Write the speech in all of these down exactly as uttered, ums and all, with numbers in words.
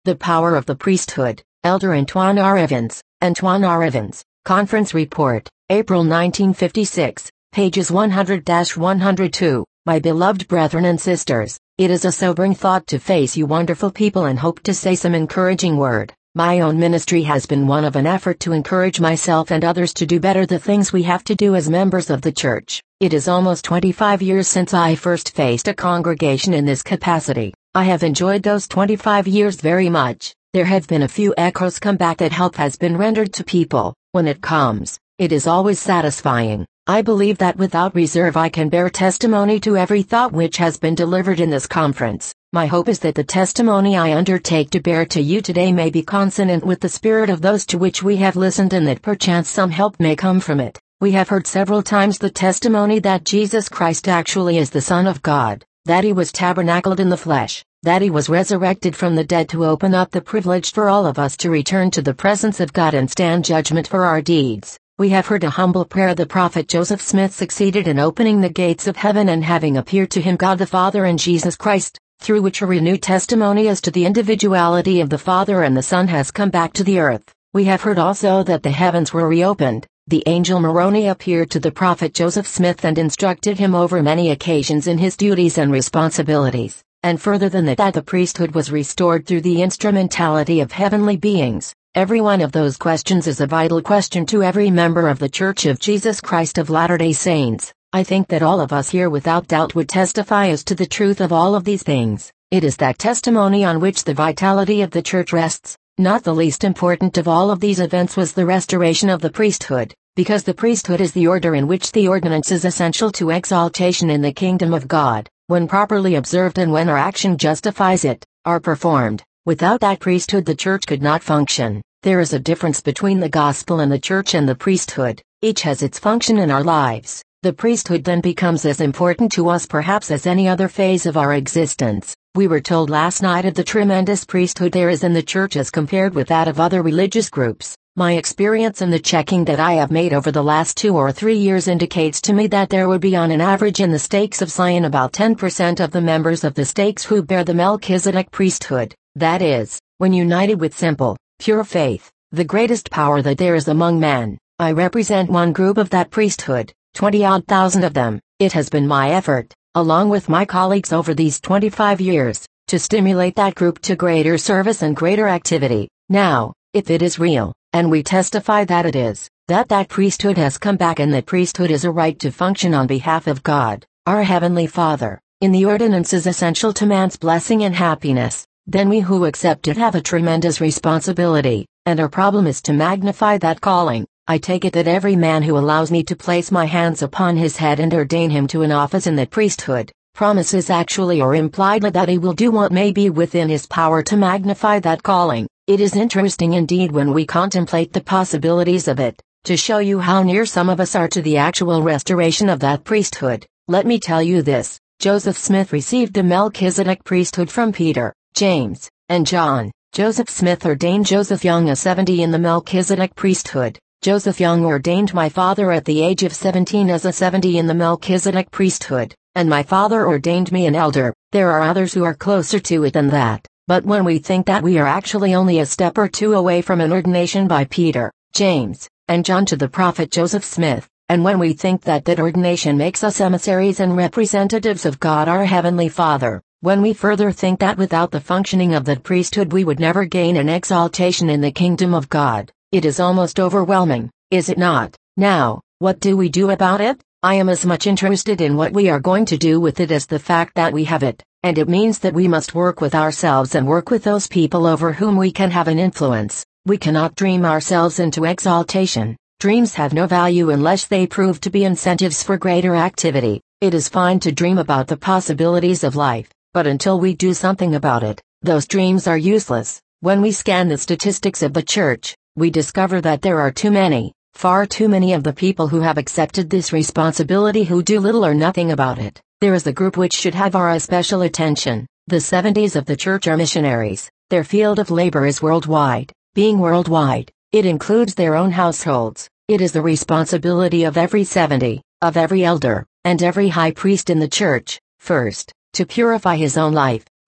The Power of the Priesthood, Elder Antoine R. Evans, Antoine R. Evans, Conference Report, April nineteen fifty-six, pages one hundred to one hundred two. My beloved brethren and sisters, it is a sobering thought to face you wonderful people and hope to say some encouraging word. My own ministry has been one of an effort to encourage myself and others to do better the things we have to do as members of the church. It is almost twenty-five years since I first faced a congregation in this capacity. I have enjoyed those twenty-five years very much. There have been a few echoes come back that help has been rendered to people. When it comes, it is always satisfying. I believe that without reserve I can bear testimony to every thought which has been delivered in this conference. My hope is that the testimony I undertake to bear to you today may be consonant with the spirit of those to which we have listened, and that perchance some help may come from it. We have heard several times the testimony that Jesus Christ actually is the Son of God, that he was tabernacled in the flesh, that he was resurrected from the dead to open up the privilege for all of us to return to the presence of God and stand judgment for our deeds. We have heard a humble prayer the prophet Joseph Smith succeeded in opening the gates of heaven, and having appeared to him God the Father and Jesus Christ, through which a renewed testimony as to the individuality of the Father and the Son has come back to the earth. We have heard also that the heavens were reopened. The angel Moroni appeared to the prophet Joseph Smith and instructed him over many occasions in his duties and responsibilities, and further than that, that the priesthood was restored through the instrumentality of heavenly beings. Every one of those questions is a vital question to every member of the Church of Jesus Christ of Latter-day Saints. I think that all of us here without doubt would testify as to the truth of all of these things. It is that testimony on which the vitality of the Church rests. Not the least important of all of these events was the restoration of the priesthood, because the priesthood is the order in which the ordinance is essential to exaltation in the kingdom of God, when properly observed and when our action justifies it, are performed. Without that priesthood the church could not function. There is a difference between the gospel and the church and the priesthood. Each has its function in our lives. The priesthood then becomes as important to us perhaps as any other phase of our existence. We were told last night of the tremendous priesthood there is in the church as compared with that of other religious groups. My experience and the checking that I have made over the last two or three years indicates to me that there would be on an average in the stakes of Zion about ten percent of the members of the stakes who bear the Melchizedek priesthood. That is, when united with simple, pure faith, the greatest power that there is among men. I represent one group of that priesthood, twenty-odd thousand of them. It has been my effort, along with my colleagues over these twenty-five years, to stimulate that group to greater service and greater activity. Now, if it is real, and we testify that it is, that that priesthood has come back and that priesthood is a right to function on behalf of God, our Heavenly Father, in the ordinance is essential to man's blessing and happiness, then we who accept it have a tremendous responsibility, and our problem is to magnify that calling. I take it that every man who allows me to place my hands upon his head and ordain him to an office in that priesthood, promises actually or impliedly that he will do what may be within his power to magnify that calling. It is interesting indeed when we contemplate the possibilities of it. To show you how near some of us are to the actual restoration of that priesthood, let me tell you this. Joseph Smith received the Melchizedek priesthood from Peter, James, and John. Joseph Smith ordained Joseph Young at seventy in the Melchizedek priesthood. Joseph Young ordained my father at the age of seventeen as a seventy in the Melchizedek priesthood, and my father ordained me an elder. There are others who are closer to it than that, but when we think that we are actually only a step or two away from an ordination by Peter, James, and John to the prophet Joseph Smith, and when we think that that ordination makes us emissaries and representatives of God our Heavenly Father, when we further think that without the functioning of that priesthood we would never gain an exaltation in the kingdom of God, it is almost overwhelming, is it not? Now, what do we do about it? I am as much interested in what we are going to do with it as the fact that we have it, and it means that we must work with ourselves and work with those people over whom we can have an influence. We cannot dream ourselves into exaltation. Dreams have no value unless they prove to be incentives for greater activity. It is fine to dream about the possibilities of life, but until we do something about it, those dreams are useless. When we scan the statistics of the church, we discover that there are too many, far too many of the people who have accepted this responsibility who do little or nothing about it. There is a group which should have our especial attention. The seventies of the church are missionaries. Their field of labor is worldwide. Being worldwide, it includes their own households. It is the responsibility of every seventy, of every elder, and every high priest in the church, first, to purify his own life,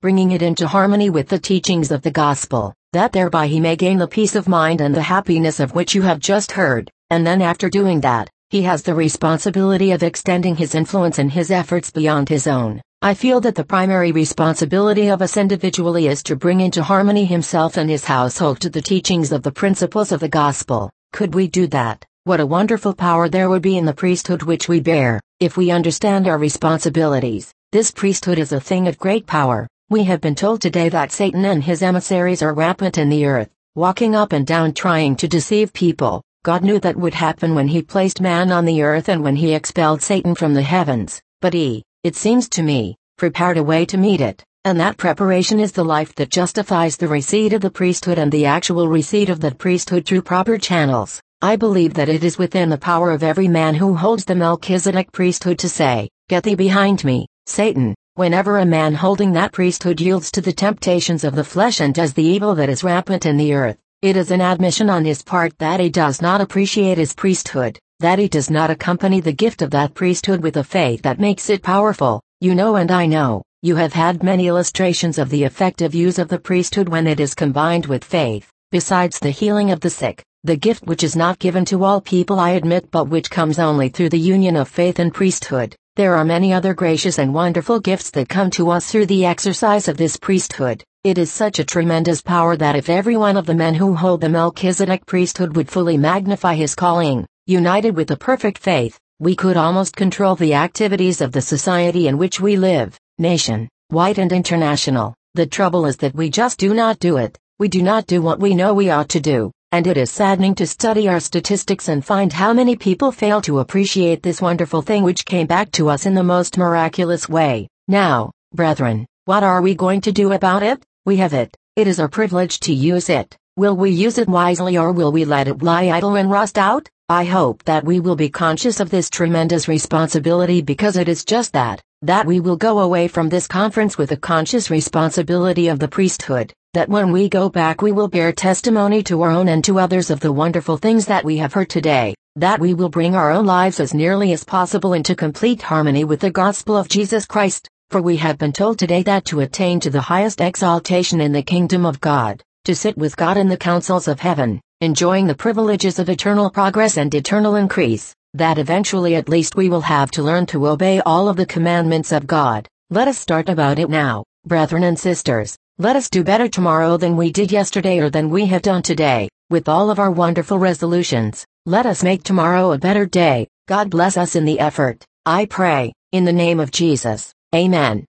bringing it into harmony with the teachings of the gospel, that thereby he may gain the peace of mind and the happiness of which you have just heard, and then after doing that, he has the responsibility of extending his influence and his efforts beyond his own. I feel that the primary responsibility of us individually is to bring into harmony himself and his household to the teachings of the principles of the gospel. Could we do that? What a wonderful power there would be in the priesthood which we bear, if we understand our responsibilities. This priesthood is a thing of great power. We have been told today that Satan and his emissaries are rampant in the earth, walking up and down trying to deceive people. God knew that would happen when he placed man on the earth and when he expelled Satan from the heavens, but he, it seems to me, prepared a way to meet it, and that preparation is the life that justifies the receipt of the priesthood and the actual receipt of that priesthood through proper channels. I believe that it is within the power of every man who holds the Melchizedek priesthood to say, "Get thee behind me, Satan." Whenever a man holding that priesthood yields to the temptations of the flesh and does the evil that is rampant in the earth, it is an admission on his part that he does not appreciate his priesthood, that he does not accompany the gift of that priesthood with a faith that makes it powerful. You know and I know, you have had many illustrations of the effective use of the priesthood when it is combined with faith. Besides the healing of the sick, the gift which is not given to all people I admit but which comes only through the union of faith and priesthood, there are many other gracious and wonderful gifts that come to us through the exercise of this priesthood. It is such a tremendous power that if every one of the men who hold the Melchizedek priesthood would fully magnify his calling, united with a perfect faith, we could almost control the activities of the society in which we live, nation, wide and international. The trouble is that we just do not do it. We do not do what we know we ought to do, and it is saddening to study our statistics and find how many people fail to appreciate this wonderful thing which came back to us in the most miraculous way. Now, brethren, what are we going to do about it? We have it. It is our privilege to use it. Will we use it wisely or will we let it lie idle and rust out? I hope that we will be conscious of this tremendous responsibility because it is just that, that we will go away from this conference with a conscious responsibility of the priesthood, that when we go back we will bear testimony to our own and to others of the wonderful things that we have heard today, that we will bring our own lives as nearly as possible into complete harmony with the gospel of Jesus Christ, for we have been told today that to attain to the highest exaltation in the kingdom of God, to sit with God in the councils of heaven, enjoying the privileges of eternal progress and eternal increase, that eventually at least we will have to learn to obey all of the commandments of God. Let us start about it now, brethren and sisters. Let us do better tomorrow than we did yesterday or than we have done today, with all of our wonderful resolutions. Let us make tomorrow a better day. God bless us in the effort. I pray, in the name of Jesus. Amen.